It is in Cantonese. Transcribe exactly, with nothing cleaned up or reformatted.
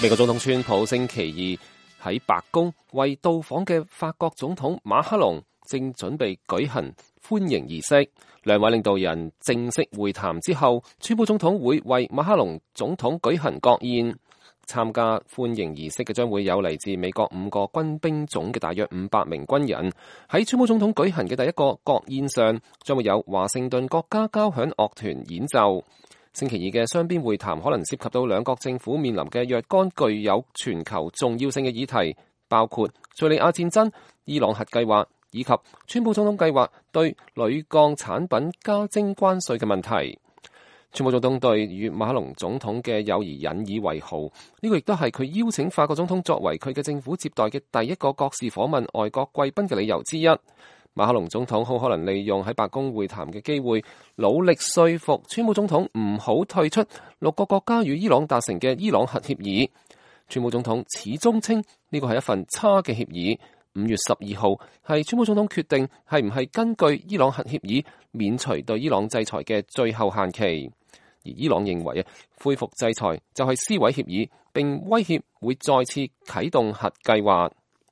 美國總統川普星期二喺白宮為到訪嘅法國總統馬克龍正準備舉行歡迎儀式。兩位領導人正式會談之後，川普總統會為馬克龍總統舉行國宴。參加歡迎儀式嘅將會有嚟自美國五個軍兵種嘅大約五百名軍人。喺川普總統舉行嘅第一個國宴上，將會有華盛頓國家交響樂團演奏。星期二嘅雙邊會談可能涉及到兩國政府面臨嘅若干具有全球重要性嘅議題，包括敘利亞戰爭、伊朗核計劃以及川普總統計劃對鋁鋼產品加徵關稅嘅問題。川普總統對與馬克龍總統嘅友誼引以為豪，呢個亦都係佢邀請法國總統作為佢嘅政府接待嘅第一個國事訪問外國貴賓嘅理由之一。馬克龍總統好可能利用喺白宮會談嘅機會，努力說服川普總統唔好退出六個國家與伊朗達成嘅伊朗核協議。川普總統始終稱呢個係一份差嘅協議。五月十二號係川普總統決定係唔係根據伊朗核協議免除對伊朗制裁嘅最後限期。而伊朗認為啊，恢復制裁就係撕毀協議，並威脅會再次啟動核計劃。